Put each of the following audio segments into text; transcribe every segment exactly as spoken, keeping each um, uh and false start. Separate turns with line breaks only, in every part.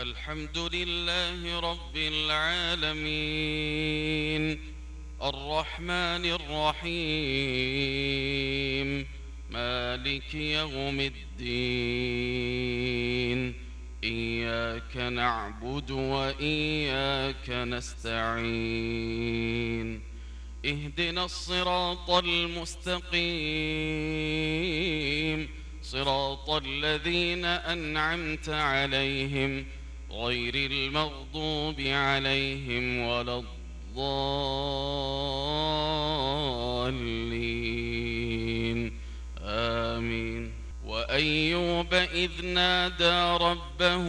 الحمد لله رب العالمين الرحمن الرحيم مالك يوم الدين إياك نعبد وإياك نستعين اهدنا الصراط المستقيم صراط الذين أنعمت عليهم غير المغضوب عليهم ولا الضالين آمين. وأيوب إذ نادى ربه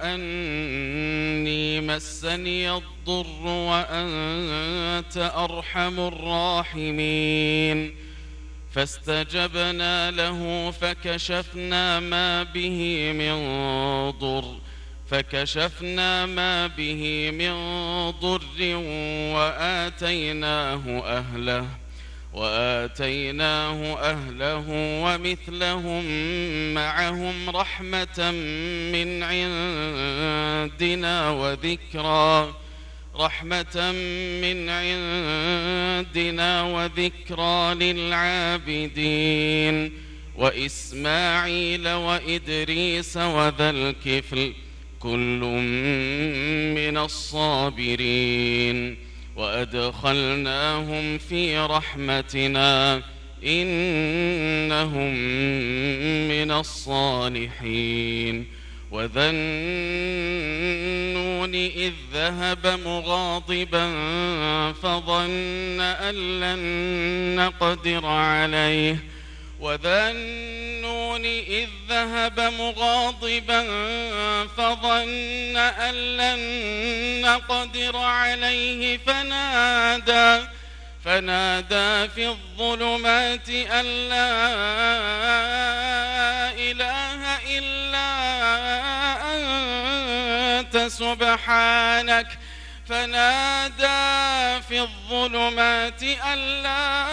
أني مسني الضر وأنت أرحم الراحمين فاستجبنا له فكشفنا ما به من ضر فكشفنا ما به من ضر وآتيناه أهله وآتيناه أهله ومثلهم معهم رحمة من عندنا وذكرى رحمة من عندنا وذكرى للعابدين وإسماعيل وإدريس وذا الكفل كل من الصابرين وأدخلناهم في رحمتنا إنهم من الصالحين. وذا النون إذ ذهب مغاضبا فظن أن لن نقدر عليه وذا النون إذ ذهب مغاضبا فظن أن لن نقدر عليه فنادى فنادى في الظلمات أن لا إله إلا أنت سبحانك فنادى في الظلمات أن لا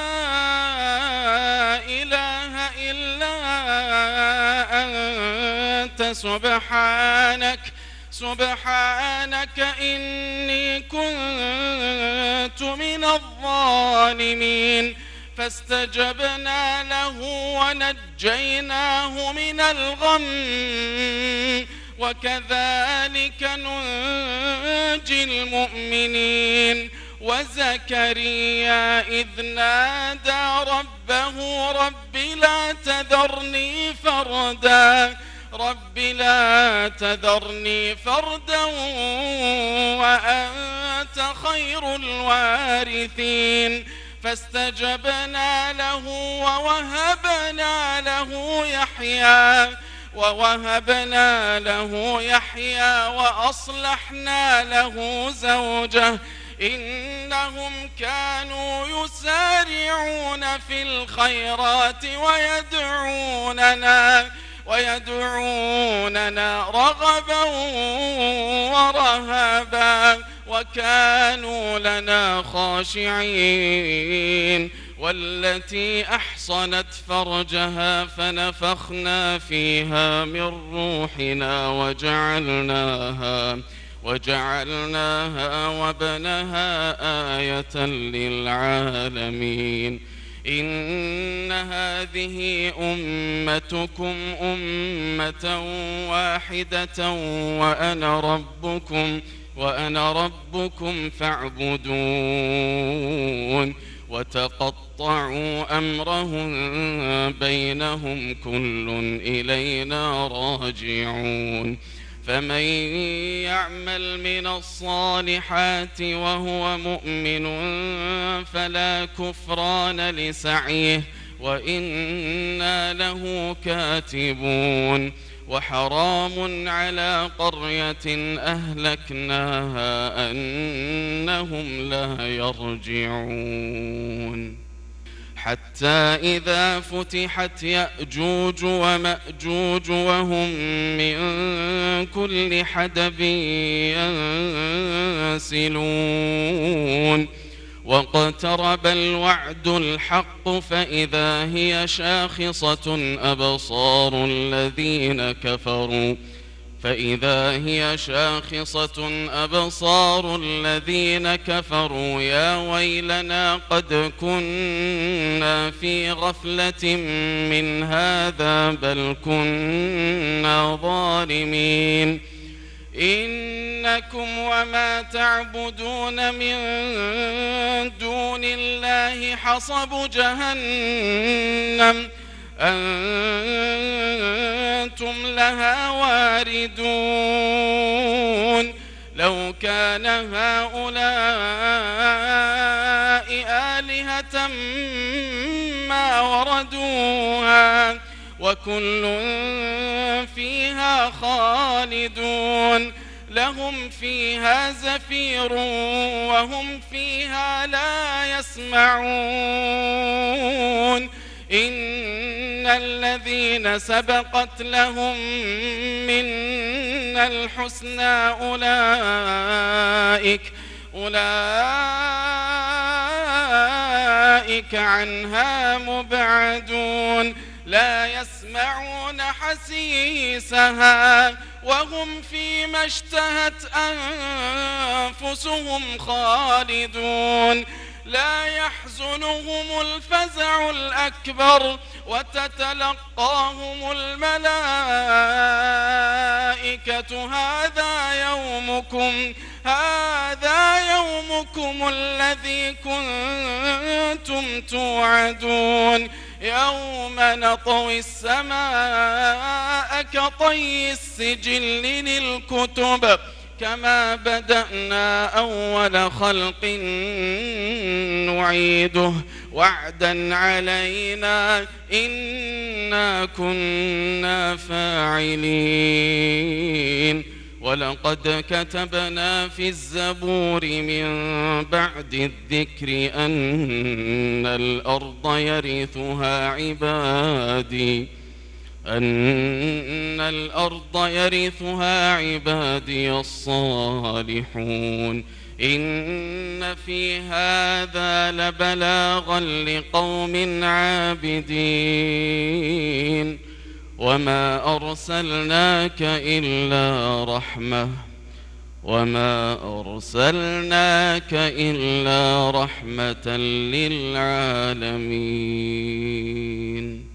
إله إلا أنت سبحانك سبحانك إني كنت من الظالمين فاستجبنا له ونجيناه من الغم وكذلك ننجي المؤمنين. وزكريا إذ نادى ربه رب لا تذرني فردا رب لا تذرني فردا وأنت خير الوارثين فاستجبنا له ووهبنا له يحيى ووهبنا له يحيى وأصلحنا له زوجه إنهم كانوا يسارعون في الخيرات ويدعوننا ويدعوننا رغبا ورهبا وكانوا لنا خاشعين. والتي أحصنت فرجها فنفخنا فيها من روحنا وجعلناها وجعلناها وابنها آية للعالمين. إن هذه أمتكم أمة واحدة وأنا ربكم وأنا ربكم فاعبدون. وتقطعوا أمرهم بينهم كل إلينا راجعون. فمن يعمل من الصالحات وهو مؤمن فلا كفران لسعيه وإنا له كاتبون. وحرام على قرية أهلكناها أنهم لا يرجعون. حتى إذا فتحت يأجوج ومأجوج وهم من كل حدب ينسلون واقترب الوعد الحق فإذا هي شاخصة أبصار الذين كفروا فإذا هي شاخصة أبصار الذين كفروا يا ويلنا قد كنا في غفلة من هذا بل كنا ظالمين إنكم وما تعبدون من دون الله حصب جهنم أنتم لها واردون لو كان هؤلاء آلهة ما وردوها وكل فيها خالدون لهم فيها زفير وهم فيها لا يسمعون إن الذين سبقت لهم منا الحسنى أولئك أولئك عنها مبعدون لا يسمعون حسيسها وهم فيما اشتهت أنفسهم خالدون لا يحزنهم الفزع الأكبر وتتلقاهم الملائكة هذا يومكم هذا يومكم الذي كنتم توعدون يوم نطوي السماء كطي السجل للكتب كما بدأنا أول خلق نعيده وعدا علينا إنا كنا فاعلين ولقد كتبنا في الزبور من بعد الذكر أن الأرض يرثها عبادي أن الأرض يرثها عبادي الصالحون إن في هذا لبلاغا لقوم عابدين وما أرسلناك إلا رحمة وما أرسلناك إلا رحمة للعالمين.